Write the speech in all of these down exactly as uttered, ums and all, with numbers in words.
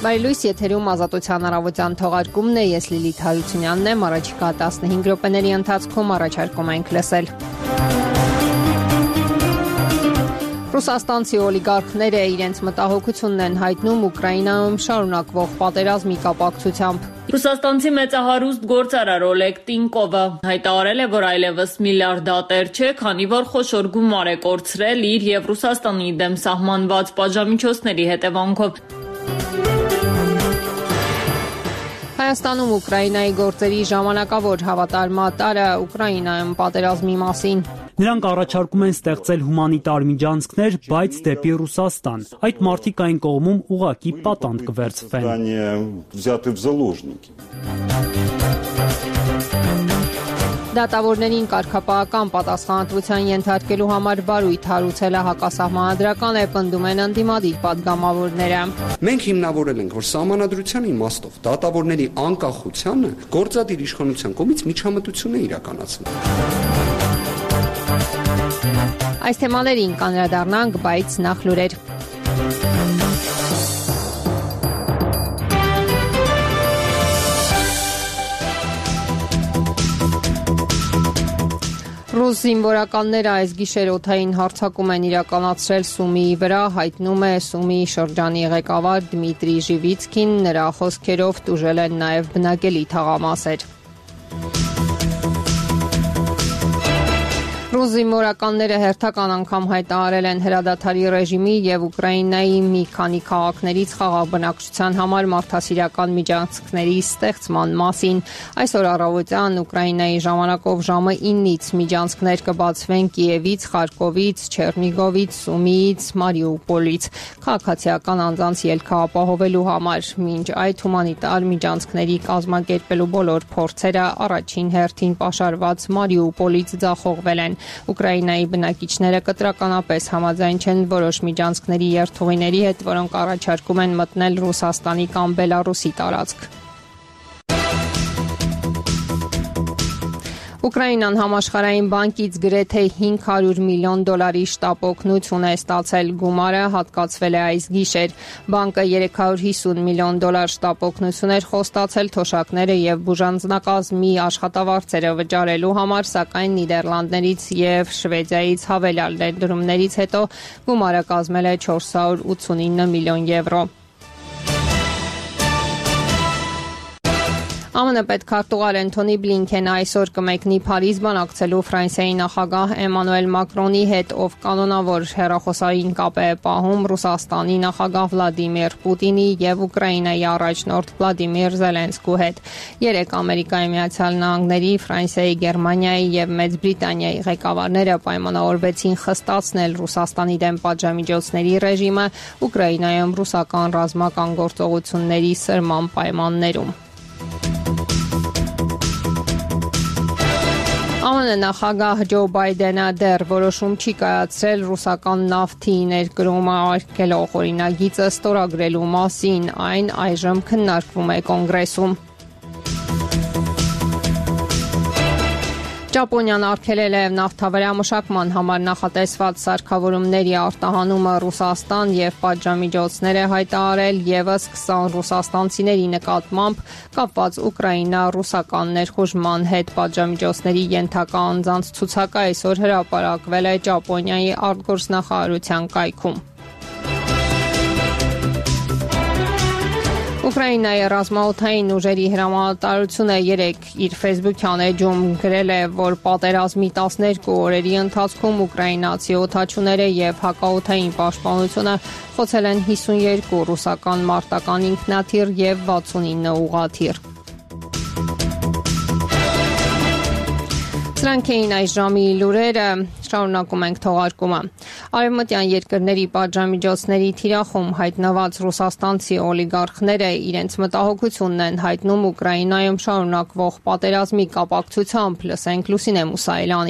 Բարելույս, եթերում Ազատության առավոտյան թողարկումն է, ես Լիլիթ Հարությունյանն եմ, առաջիկա տասնհինգ րոպեների ընթացքում առաջարկում ենք լսել։ Ռուսաստանցի օլիգարխները իրենց մտահոգությունն են հայտնում Ուկրաինայում շարունակվող պատերազմի կապակցությամբ։ Ռուսաստանցի մեծահարուստ գործարար Օլեգ Տինկովը հայտարարել է, որ այլևս միլիարդատեր չէ, քանի որ խոշոր գումար է կորցրել իր եւ Ռուսաստանի դեմ սահմանված պատժամիջոցների հետևանքով։ Հայաստանում Ուկրաինայի գործերի ժամանակավոր հավատարմատարը Ուկրաինայում պատերազմի մասին։ Նրանք առաջարկում են ստեղծել հումանիտար միջանցքներ, բայց դեպի Ռուսաստան։ Այդ մարդիկ այն կողմում ուղղակի պատանդ կվերցվեն։ Դատավորներին կարգապահական պատասխանատվության ենթարկելու համար բարույթ հարուցել է հակասահմանադրական է, պնդում են ընդդիմադիր պատգամավորները։ Մենք հիմնավորել ենք, որ սահմանադրության իմաստով դատավորների անկախությանը գործադիր իշխանության կողմից միջամտություն է իրականացվում։ Այս թեմաներին կանրադառնանք, բայց նախ լուրեր։ Ռուս զինվորականները այս գիշեր օդային հարձակում են իրականացրել Սումիի վրա, հայտնում է Սումիի շրջանի ղեկավար Դմիտրի Ժիվիցկին, նրա խոսքերով տուժել են նաև բնակելի թաղամասեր։ Ռուս զինվորականները հերթական անգամ հայտարարել են հրադադարի ռեժիմի եւ Ուկրաինայի մի քանի քաղաքներից խաղաղ բնակչության համար մարդասիրական միջանցքների ստեղծման մասին։ Այսօր առավոտյան Ուկրաինայի ժամանակով ժամը ինից միջանցքներ կբացվեն Կիևից, Խարկովից, Չեռնիգովից, Սումիից, Մարիուպոլից քաղաքացիական անձանց ելքը ապահովելու համար։ Մինչ այդ հումանիտար միջանցքների կազմակերպելու բոլոր փորձերը առաջին հերթին պաշարված Մարիուպոլից ձախողվել են։ Ուկրաինայի բնակիչները կտրականապես համաձայն չեն որոշ միջանցքների երթուղիների հետ, որոնք առաջարկում են մտնել Ռուսաստանի կամ Բելարուսի տարածք։ Ուկրաինան համաշխարհային բանկից գրեթե հինգ հարյուր միլիոն դոլարի շտապ օգնություն է ստացել, գումարը հատկացվել է այս գիշեր։ Բանկը երեք հարյուր հիսուն միլիոն դոլար շտապ օգնություն էր խոստացել թոշակները եւ բուժանձնակազմի աշխատավարձերը վճարելու համար, սակայն Նիդերլանդներից եւ Շվեդիայից հավելյալ ներդրումներից հետո գումարը կազմել է չորս հարյուր ութսունինը միլիոն եվրո։ ԱՄՆ պետքարտուղար Անթոնի Բլինքենը այսօր կմեկնի Փարիզ բանակցելու Ֆրանսիայի նախագահ Էմանուել Մակրոնի հետ, ով կանոնավոր հեռախոսային կապ է պահում Ռուսաստանի նախագահ Վլադիմիր Պուտինի եւ Ուկրաինայի առաջնորդ Վլադիմիր Զելենսկու հետ։ Երեկ Ամերիկայի Միացյալ Նահանգների, Ֆրանսիայի, Գերմանիայի եւ Մեծ Բրիտանիայի ղեկավարները պայմանավորվեցին խստացնել Ռուսաստանի դեմ պատժամիջոցների ռեժիմը Ուկրաինայում ռուսական ռազմական գործողությունների սրման պայմաններում։ ԱՄՆ նախագահ Ջո Բայդենը դեռ որոշում չի կայացրել ռուսական նավթի ներկրումը արգելող օրինագիծը ստորագրելու մասին, այն այժմ քննարկվում է կոնգրեսում։ Ճապոնիան արգելել է նավթավերամշակման համար նախատեսված սարքավորումների արտահանումը Ռուսաստան եւ պատժամիջոցներ է հայտարարել եւս քսան ռուսաստանցիների նկատմամբ կապված Ուկրաինա-ռուսական ներխուժման հետ պատժամիջոցների ենթակա անձանց ցուցակը այսօր հրապարակվել է Ճապոնիայի արտգործնախարարության կայքում։ Ուկրաինայի ռազմաօդային ուժերի հրամանատարությունը երեկ իր ֆեյսբուքյան էջում գրել է, որ պատերազմի տասներկու օրերի ընթացքում ուկրաինացի օդաչուները եւ հակաօդային պաշտպանությունը խոցել են հիսունյոթ ռուսական մարտական ինքնաթիռ եւ վաթսունինը ուղղաթիռ։ Սրանք էին այս ժամի լուրերը, շարունակում ենք թողարկումը։ Արևմտյան երկրների պատժամիջոցների թիրախում հայտնված ռուսաստանցի օլիգարխները իրենց մտահոգությունն են հայտնում Ուկրաինայում շարունակվող պատերազմի կապակցությամբ, լսենք Լուսինե Մուսայելյանին։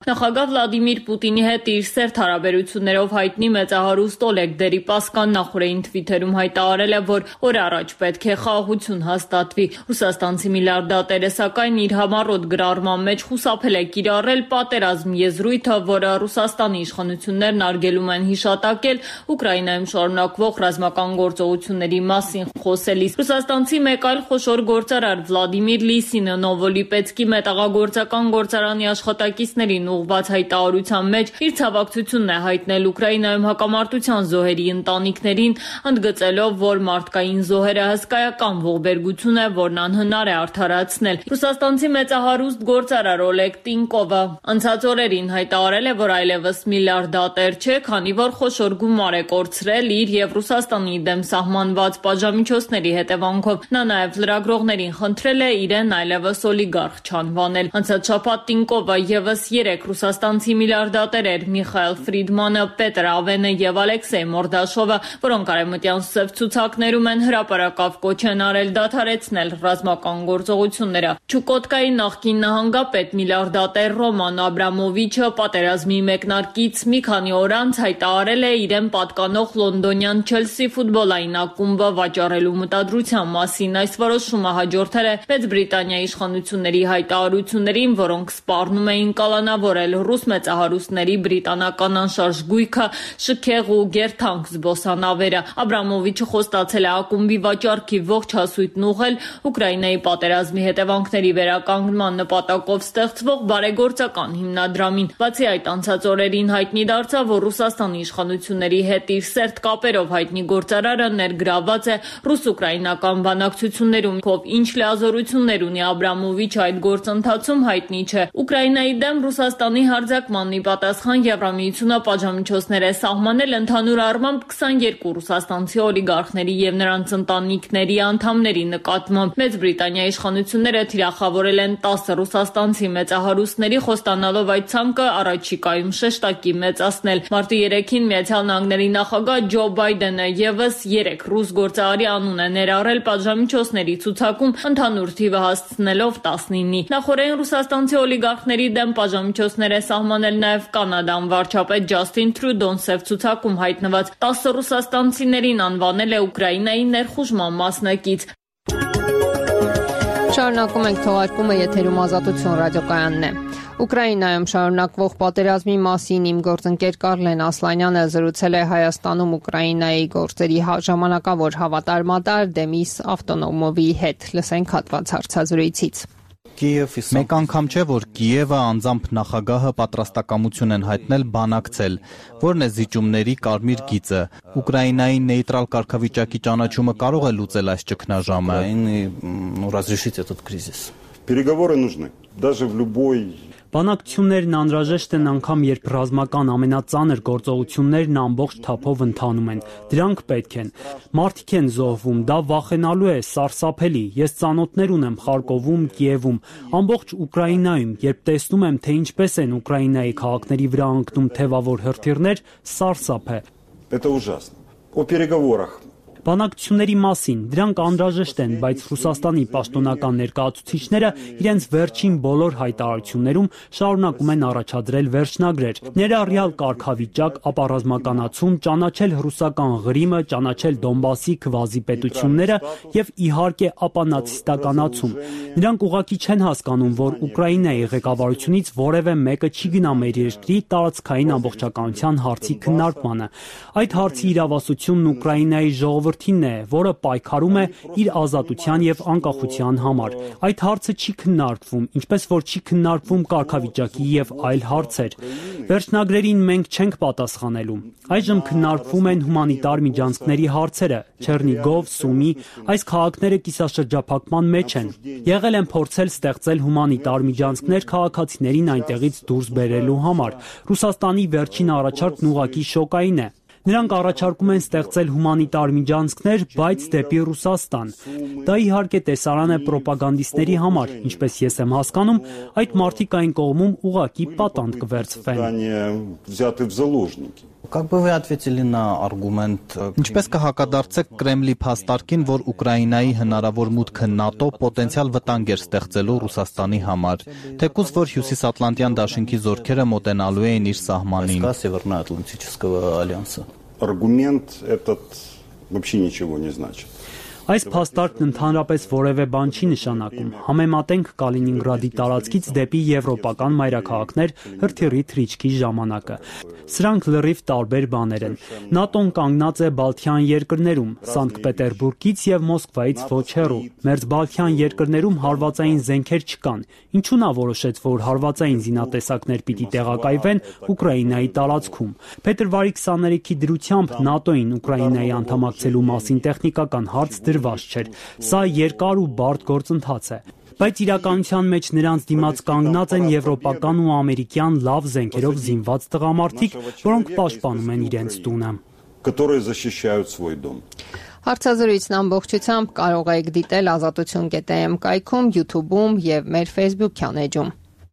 Նախագահ Վլադիմիր Պուտինի հետ իր սերտ հարաբերություններով հայտնի մեծահարուստ Օլեգ Դերիպասկան նախորդին թվիթերում հայտարարել է, որ օր առաջ պետք է խաղաղություն հաստատվի։ Ռուսաստանցի միլիարդատերը սակայն իր համառոտ գրառման մեջ խուսափել է կիրառել պատերազմ եզրույթը, որը Ռուսաստանի իշխանություններն արգելում են հիշատակել Ուկրաինայում շարունակվող ռազմական գործողությունների մասին խոսելիս։ Ռուսաստանցի մեկ այլ խոշոր գործարար Վլադիմիր Լիսինը Նովոլիպեցկի մետաղագործական գործարանի աշխատակիցներին ուղղված հայտարարության մեջ իր ցավակցությունն է հայտնել Ուկրաինայում հակամարտության զոհերի ընտանիքներին, ընդգծելով, որ մարդկային զոհերը հսկայական ողբերգություն է, որն անհնար է արդարացնել։ Ռուսաստանցի մեծահարուստ գործարար Օլեգ Տինկովը անցած օրերին հայտարարել է, որ այլևս միլիարդատեր չէ, քանի որ խոշոր գումար է կորցրել իր եւ Ռուսաստանի դեմ սահմանված պատժամիջոցների հետևանքով։ Նա նաեւ լրագրողներին խնդրել է իրեն այլևս օլիգարխ չանվանել։ Անցած շաբաթ Տինկովը եւս երեք ռուսաստանցի միլիարդատերեր Միխայել Ֆրիդմանը, Պետր Ավենը եւ Ալեքսեյ Մորդաշովը, որոնք արևմտյան սև ցուցակներում են հրապարակավ կոչ են արել դադարեցնել ռազմական գործողությունները։ Չուկոտկայի նախկին նահանգապետ միլիարդատեր Ռոման Աբրամովիչը պատերազմի մեկնարկից մի քանի օր անց հայտարարել է իրեն պատկանող լոնդոնյան Չելսի ֆուտբոլային ակումբը վաճառելու մտադրության մասին։ Այս որոշումը հաջորդել է Մեծ Բրիտանիայի իշխանությունների հայտարարություններին, որոնք սպառնում էին կալանավորել ռուս մեծահարուստների բրիտանական անշարժ գույքը, շքեղ ու գերթանք զբոսանավերը։ Աբրամովիչը խոստացել է ակումբի վաճառքի ողջ հասույթն ուղղել Ուկրաինայի պատերազմի հետևանքների վերականգնման նպատակով ստեղծվող բարեգործական հիմնադրամին։ Բացի այդ, անցած օրերին հայտնի դարձավ, որ Ռուսաստանի իշխանությունների հետ իր սերտ կապերով հայտնի գործարարը ներգրաված է ռուս-ուկրաինական բանակցություններում, ով ինչ լիազորություններ ունի Աբրամովիչը այդ գործընթացում հայտնի չէ։ Ուկրաինայի դեմ Ռուսաստանի հարձակմանն ի պատասխան Եվրամիությունը պատժամիջոցներ է սահմանել ընդհանուր առմամբ քսաներկու ռուսաստանցի օլիգարխների եւ նրանց ընտանիքների անդամների նկատմամբ։ Մեծ Բրիտանիայի իշխանությունները թիրախավորել են տասը ռուսաստանցի մեծահարուստների, խոստանալով այդ ցանկը առաջիկայում շեշտակի մեծացնել։ Մարտի երեքին Միացյալ Նահանգների նախագահ Ջո Բայդենը եւս երեք ռուս գործարարի անուն է ներառել պատժամիջոցների ցուցակում, ընդհանուր թիվը հասցնելով տասնինի։ Նախորդին ռուսաստանցի օլիգարխների դեմ պատժամիջոցներ է սահմանել նաև Կանադան։ Վարչապետ Ջասթին Տրյուդոն սև ցուցակում հայտնված տասը ռուսաստանցիներին անվանել է Ուկրաինայի ներխուժման մասնակից։ Շարունակում ենք թողարկումը, եթերում Ազատություն ռադիոկայանն է։ Ուկրաինայում շարունակվող պատերազմի մասին իմ գործընկեր Կարլեն Ասլանյանը զրուցել է Հայաստանում Ուկրաինայի գործերի ժամանակավոր հավատարմատար Դեմիս Ավտոնոմովի հետ։ Լսենք հատված հարցազրույցից։ Մեկ անգամ չէ, որ Կիևը անձամբ նախագահը պատրաստակամություն են հայտնել բանակցել, որն է զիջումների կարմիր գիծը։ Ուկրաինայի նեյտրալ կարգավիճակի ճանաչումը կարող է լուծել այս ճգնաժամը։ Переговоры нужны. Даже в любой Բանակցություններն անհրաժեշտ են անգամ, երբ ռազմական ամենածանր գործողություններն ամբողջ թափով ընթանում են։ Դրանք պետք են։ Մարդիկ են զոհվում, դա վախենալու է, սարսափելի։ Ես ծանոթներ ունեմ Խարկովում, Կիևում, ամբողջ Ուկրաինայում, երբ տեսնում եմ, թե ինչպես են Ուկրաինայի քաղաքների վրա ընկնում թևավոր հրթիռներ, սարսափ է։ Это ужасно. О переговорах. Բանակցությունների մասին, դրանք անհրաժեշտ են, բայց Ռուսաստանի պաշտոնական ներկայացուցիչները իրենց վերջին բոլոր հայտարարություններում շարունակում են առաջադրել վերջնագրեր, ներառյալ կարգավիճակ, ապառազմականացում, ճանաչել ռուսական Ղրիմը, ճանաչել Դոնբասի քվազիպետությունները եւ իհարկե ապանացիստականացում։ Նրանք ուղղակի չեն հասկանում, որ Ուկրաինայի ղեկավարությունից որևէ մեկը չի գնա մեր երկրի տարածքային ամբողջականության հարցի քննարկմանը։ Այդ հարցի իրավասությունն Ուկրաինայի ժողովրդի է, որը պայքարում է իր ազատության եւ անկախության համար։ Այդ հարցը չի քննարկվում, ինչպես որ չի քննարկվում կարգավիճակի եւ այլ հարցեր։ Վերջնագրերին մենք չենք պատասխանելու։ Այժմ քննարկվում են հումանիտար միջանցքների հարցերը։ Չեռնիգով, Սումի, այս քաղաքները կիսաշրջափակման մեջ են։ Եղել են փորձել ստեղծել հումանիտար միջանցքներ քաղաքացիներին այնտեղից դուրս բերելու համար։ Ռուսաստանի վերջին առաջարկն ուղղակի շոկային է։ Նրանք առաջարկում են ստեղծել հումանիտար միջանցքներ, բայց դեպի Ռուսաստան։ Դա իհարկե տեսարան է պրոպագանդիստների համար, ինչպես ես եմ հասկանում, այդ մարդիկ այն կողմում ուղղակի պատանդ կվերցվեն։ Как бы вы ответили на аргумент? Ինչպես կհակադարձեք Կրեմլի փաստարկին, որ Ուկրաինայի հնարավոր մուտքը ՆԱՏՕ պոտենցիալ վտանգ էր ստեղծելու Ռուսաստանի համար, թեկուզ որ Հյուսիսատլանտյան դաշինքի զորքերը մոտենալու էին իր սահմանին։ Североатлантического альянса. Аргумент этот вообще ничего не значит. Այս փաստարկն ընդհանրապես որևէ բան չի նշանակում։ Համեմատենք Կալինինգրադի տարածքից դեպի եվրոպական մայրաքաղաքներ հրթիռի թռիչքի ժամանակը։ Սրանք լրիվ տարբեր բաներ են։ ՆԱՏՕ-ն կանգնած է Բալթյան երկրներում, Սանկտ Պետերբուրգից եւ Մոսկվայից ոչ հեռու։ Մերձբալթյան երկրներում հարվածային զենքեր չկան։ Ինչու նա որոշեց, որ հարվածային զինատեսակներ պիտի տեղակայվեն Ուկրաինայի տարածքում։ Փետրվարի քսաներեքի դրությամբ ՆԱՏՕ-ին Ուկրաինայի անդամակցելու մասին տեխնիկական հարց դրված չէր։ Սա երկար ու բարդ գործընթաց է։ Բայց իրականության մեջ նրանց դիմաց կանգնած են եվրոպական ու ամերիկյան լավ զենքերով զինված տղամարդիկ, որոնք պաշտպանում են իրենց տունը։ Которые защищают свой дом. Հարցազրույցն ամբողջությամբ կարող եք դիտել ազատություն կետ էմ կայքում, YouTube-ում եւ մեր Facebook-յան էջում։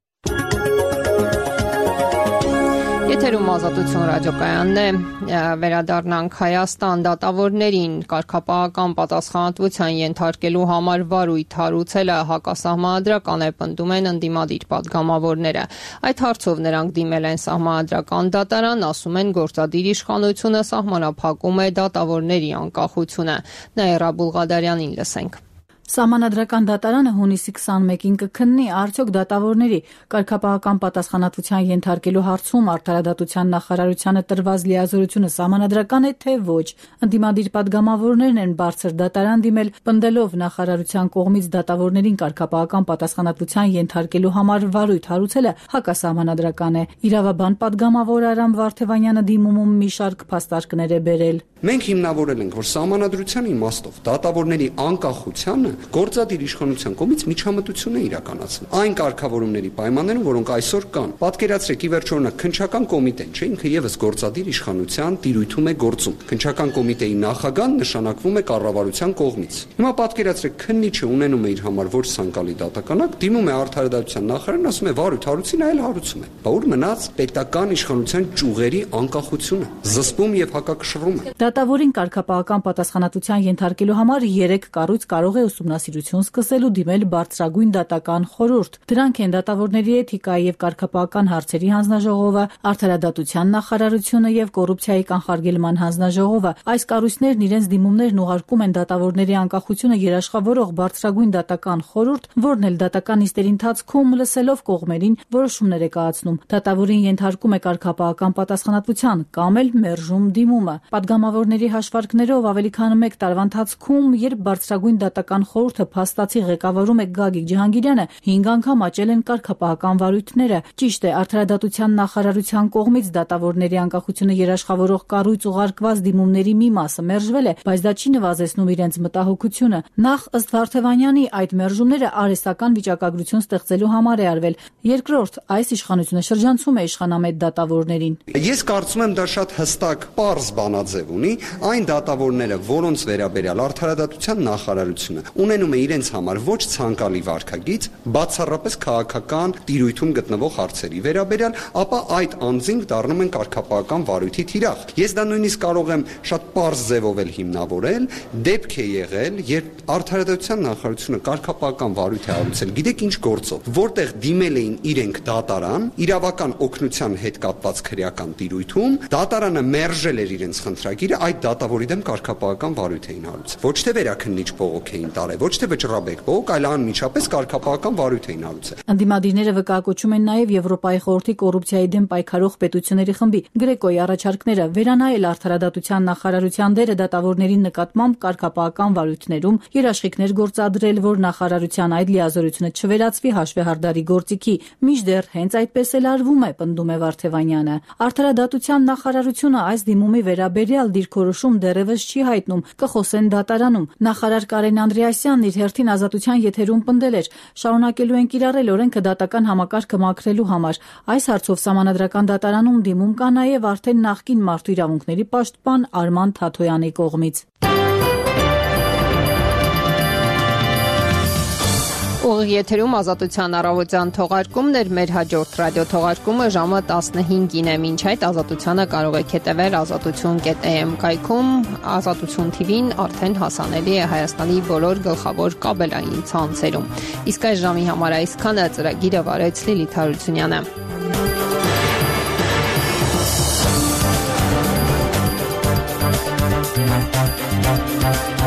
Եթերում ազատություն ռադիոկայանն է, վերադառնանք Հայաստան դատավորներին կարգապահական պատասխանատվության ենթարկելու համար վարույթ հարուցելը հակասահմանադրական է, պնդում են ընդդիմադիր պատգամավորները։ Այդ հարցով նրանք դիմել են սահմանադրական դատարան, ասում են գործադիր իշխանությունը սահմանափակում է դատավորների անկախությունը։ Նաիրա Բուլղադարյանին լսենք։ Սահմանադրական դատարանը հունիսի քսանմեկին կքննի արդյոք դատավորների կարգապահական պատասխանատվության ենթարկելու հարցում արդարադատության նախարարությանը տրված լիազորությունը սահմանադրական է, թե ոչ։ Ընդդիմադիր պատգամավորներն են բարձր դատարան դիմել, պնդելով նախարարության կողմից դատավորներին կարգապահական պատասխանատվության ենթարկելու համար վարույթ հարուցելը հակասահմանադրական է։ Իրավաբան պատգամավոր Արամ Վարդևանյանը դիմումում մի շարք փաստարկներ է բերել։ Մենք հիմնավորել ենք, որ սահմանադրության իմաստով դատավորների անկախությանը գործադիր իշխանության կողմից միջամտություն է իրականացվում։ Այն կարգավորումների պայմաններում, որոնք այսօր կան, պատկերացրեք, ի վերջո օրինակ քննչական կոմիտեն, չէ, ինքը եւս գործադիր իշխանության տիրույթում է գործում։ Քննչական կոմիտեի նախագահն նշանակվում է կառավարության կողմից։ Հիմա պատկերացրեք, քննիչը ունենում է իր համար ոչ ցանկալի դատականակ, դիմում է արդարադատության նախարարին, ասում է վարույթ հարուցին, այլ հարուցում է։ Բա ուր մնաց պետական իշխանության ճյուղերի անկախությունը, զսպում եւ հակակշռում է։ Դատավորին կարգապահական պատասխանատվության ենթարկելու համար երեք կառույց կարող է ուսումնասիրություն սկսել ու դիմել բարձրագույն դատական խորհուրդ։ Դրանք են դատավորների էթիկայի եւ կարգապահական հարցերի հանձնաժողովը, արդարադատության նախարարությունը եւ կոռուպցիայի կանխարգելման հանձնաժողովը։ Այս կառույցներն իրենց դիմումներն ուղարկում են դատավորների անկախությունը երաշխավորող բարձրագույն դատական խորհուրդ, որն էլ դատական նիստերի ընթացքում լսելով կողմերին որոշումներ է կայացնում։ Դատավորին ենթարկում է կարգապահական պատասխանատվության կամ էլ մերժում դիմումը։ Պատգամավորների հաշվարկներով ավելի քան մեկ տարվա ընթացքում, երբ բարձրագույն դատական խորհուրդը փաստացի ղեկավարում է Գագիկ Ջհանգիրյանը, հինգ անգամ աճել են կարգապահական վարույթները։ Ճիշտ է, արդարադատության նախարարության կողմից դատավորների անկախությունը երաշխավորող կառույց ուղարկված դիմումների մի մասը մերժվել է, բայց դա չի նվազեցնում իրենց մտահոգությունը։ Նախ ըստ Վարդևանյանի այդ մերժումները արհեստական վիճակագրություն ստեղծելու համար է արվել։ Երկրորդ, այս իշխանությունը շրջանցում է իշխանամետ դատավորներին։ Ես կարծում եմ դա շատ հստակ պարզ բանաձև ունի, այն դատավորները, որոնց վերաբերյալ արդարադատության նախարարությունը ունենում է իրենց համար ոչ ցանկալի վարքագիծ, բացառապես քաղաքական տիրույթում գտնվող հարցերի վերաբերյալ, ապա այդ անձինք դառնում են կարգապահական վարույթի թիրախ։ Ես դա նույնիսկ կարող եմ շատ պարզ ձևով էլ հիմնավորել, դեպք է եղել, երբ արդարադատության նախարարությունը կարգապահական վարույթ է հարուցել, գիտեք ինչ գործով, որտեղ դիմել էին իրենք դատարան, իրավական օգնության հետ կապված քրեական տիրույթում, դատարանը մերժել էր իրենց խնդրագիրը, այդ դատավորի դեմ կարգապահական վարույթ էին հարուցել։ Ոչ թե վերաքննիչ բողոք էին տարել, ոչ թե վճռաբեկ բողոք, այլ անմիջապես կարգապահական վարույթ էին հարուցել։ Ընդդիմադիրները վկայակոչում են նաև Եվրոպայի խորհրդի կոռուպցիայի դեմ պայքարող պետությունների խմբի Գրեկոյի առաջարկները վերանայել արդարադատության նախարարության դերը դատավորների նկատմամբ կարգապահական վարույթներում, երաշխիքներ գործադրել, որ նախարարության այդ լիազորությունը չվերածվի հաշվեհարդարի գործիքի, մինչդեռ հենց այդպես էլ արվում է, պնդում է Վարդևանյանը։ Արդարադատության նախարարությունը այս դիմումի վերաբերյալ դիրքորոշում դեռևս չի հայտնում, կխոսեն դատարանում։ Նախարար Կարեն Անդրեասյանն իր հերթին Ազատության եթերում պնդել էր. շարունակելու են կիրառել օրենքը դատական համակարգը մաքրելու համար։ Այս հարցով Սահմանադրական դատարանում դիմում կա նաև արդեն նախկին մարդու իրավունքների պաշտպան Արման Թաթոյանի կողմից։ Ուղիղ եթերում Ազատության առավոտյան թողարկումներ, մեր հաջորդ ռադիո թողարկումը ժամը տասնհինգին է։ Մինչ այդ Ազատությանը կարող եք հետևել ազատություն կետ է էմ կայքում, Ազատություն թի վին արդեն հասանելի է Հայաստանի բոլոր գլխավոր կաբելային ցանցերում։ Իսկ այս ժամի համար այսքանը, ծրագիրը վարեց Լիլիթ Հարությունյանը։